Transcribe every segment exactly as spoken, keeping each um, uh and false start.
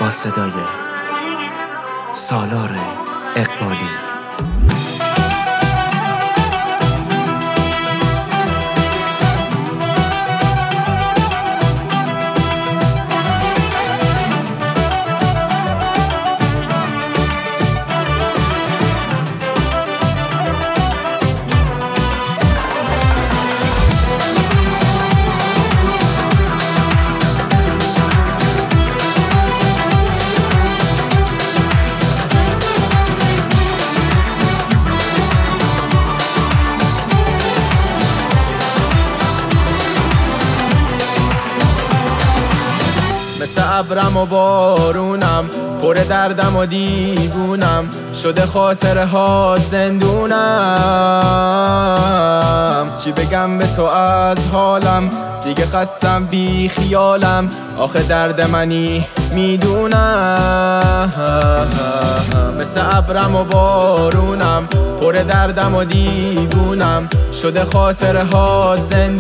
با صدای سالار اقبالی. مثل ابرم و بارونم، پر دردم و دیوونم، شده خاطره ها زندونم. چی بگم به تو از حالم، دیگه قسم بی خیالم، آخه درد منی میدونم. مثل ابرم و بارونم، پر دردم و دیوونم، شده خاطره ها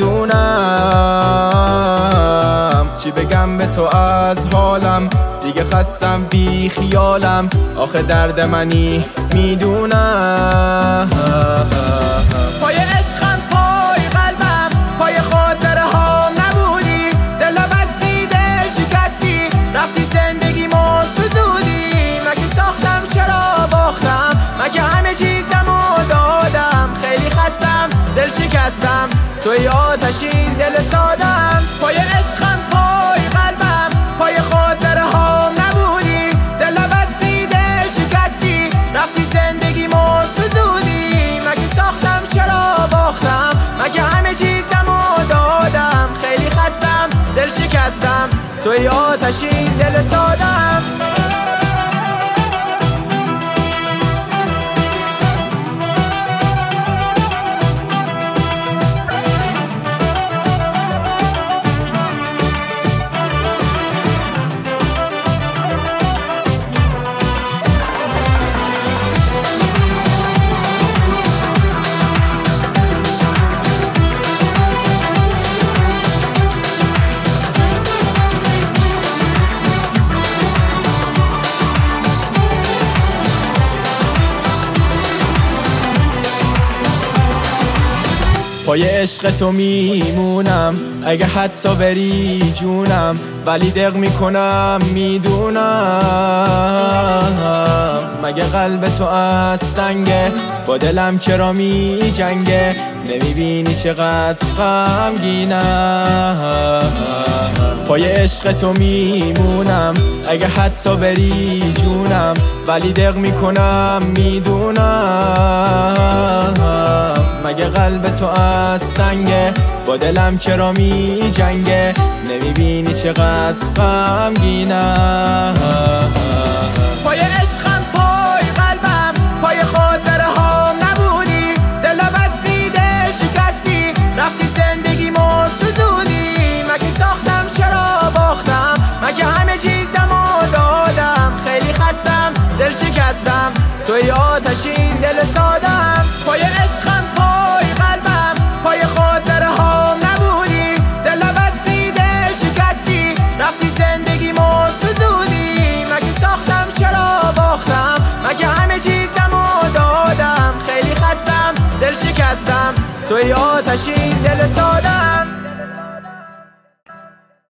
زندونم. چی بگم به تو از حالم، دیگه قسم بی خیالم، آخه درد منی میدونم. پای عشقم، پای قلبم، پای خاطره هام نبودی، دل بستی، دل شکستی، رفتی زندگیمو سوزودی. مگه ساختم چرا باختم، مگه همه چیزمو دادم، خیلی خستم، دل شکستم، توی آتشین دل سادم. پای عشقم، پای قلبم، پای خاطره هام نبودی، دل بستی، دل شکستی، رفتی زندگیمو سوزودی. مگه ساختم چرا باختم، مگه همه چیزمو دادم، خیلی خستم، دل شکستم، توی آتشین دل سادم. پای عشق تو میمونم، اگه حتی بری جونم، ولی دق میکنم میدونم. مگه قلب تو از سنگه، با دلم چرا میجنگه، نمیبینی چقدر غمگینم. پای عشق تو میمونم، اگه حتی بری جونم، ولی دق میکنم میدونم. مگه قلب تو از سنگه، با دلم چرا می جنگه، نمیبینی چقدر غمگینم. پای عشقم، پای قلبم، پای خاطره هام نبودی، دل بستی، دل شکستی، رفتی زندگیمو سوزودی. مگه ساختم چرا باختم، مگه همه چیزمو دادم، خیلی خستم، دل شکستم، توی آتشین دل سادم. پای عشقم، پای قلبم، پای خاطره هام نبودی، دل بستی، دل شکستی، رفتی زندگیمو سوزودی. مگه ساختم چرا باختم، مگه همه چیزمو دادم، خیلی خستم، دل شکستم، توی آتشین دل سادم.